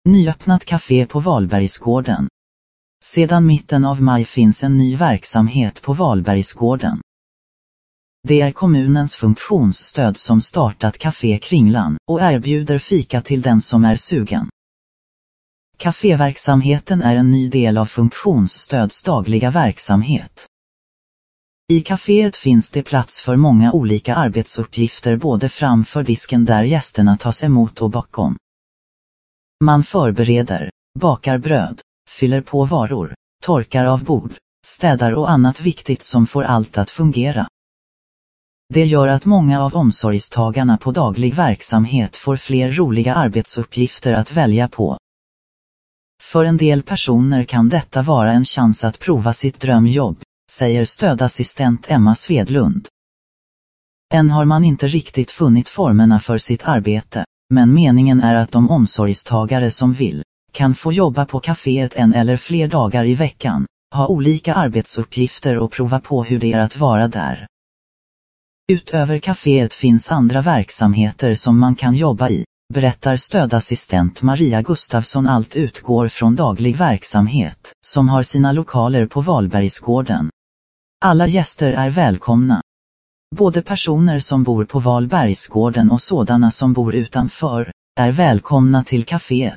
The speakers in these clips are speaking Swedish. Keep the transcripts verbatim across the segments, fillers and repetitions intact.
Nyöppnat café på Valbergsgården. Sedan mitten av maj finns en ny verksamhet på Valbergsgården. Det är kommunens funktionsstöd som startat Café Kringlan och erbjuder fika till den som är sugen. Caféverksamheten är en ny del av funktionsstöds dagliga verksamhet. I kaféet finns det plats för många olika arbetsuppgifter både framför disken där gästerna tas emot och bakom. Man förbereder, bakar bröd, fyller på varor, torkar av bord, städar och annat viktigt som får allt att fungera. Det gör att många av omsorgstagarna på daglig verksamhet får fler roliga arbetsuppgifter att välja på. För en del personer kan detta vara en chans att prova sitt drömjobb, säger stödassistent Emma Svedlund. Än har man inte riktigt funnit formerna för sitt arbete, men meningen är att de omsorgstagare som vill, kan få jobba på kaféet en eller fler dagar i veckan, ha olika arbetsuppgifter och prova på hur det är att vara där. Utöver kaféet finns andra verksamheter som man kan jobba i, berättar stödassistent Maria Gustafsson. Allt utgår från daglig verksamhet, som har sina lokaler på Valbergsgården. Alla gäster är välkomna. Både personer som bor på Valbergsgården och sådana som bor utanför, är välkomna till kaféet.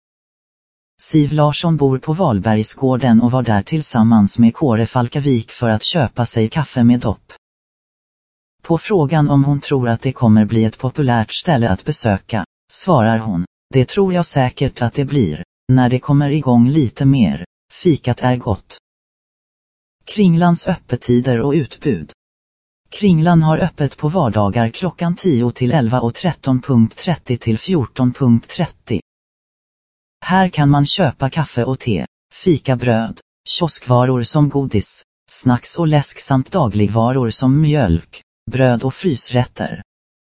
Siv Larsson bor på Valbergsgården och var där tillsammans med Kåre Falkavik för att köpa sig kaffe med dopp. På frågan om hon tror att det kommer bli ett populärt ställe att besöka, svarar hon: det tror jag säkert att det blir, när det kommer igång lite mer. Fikat är gott. Kringlans öppettider och utbud. Kringlan har öppet på vardagar klockan tio till elva och tretton trettio till fjorton trettio. Här kan man köpa kaffe och te, fikabröd, kioskvaror som godis, snacks och läsk samt dagligvaror som mjölk, bröd och frysrätter.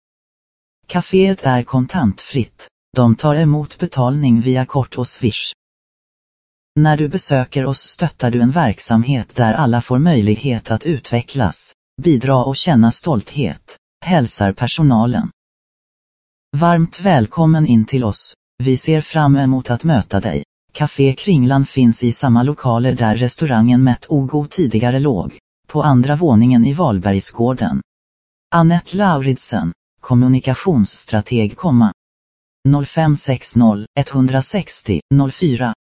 Caféet är kontantfritt, de tar emot betalning via kort och swish. När du besöker oss stöttar du en verksamhet där alla får möjlighet att utvecklas, bidra och känna stolthet, hälsar personalen. Varmt välkommen in till oss, vi ser fram emot att möta dig. Café Kringlan finns i samma lokaler där restaurangen Mätt och God tidigare låg, på andra våningen i Valbergsgården. Annette Lauridsen, kommunikationsstrateg, noll fem sex noll ett sex noll noll fyra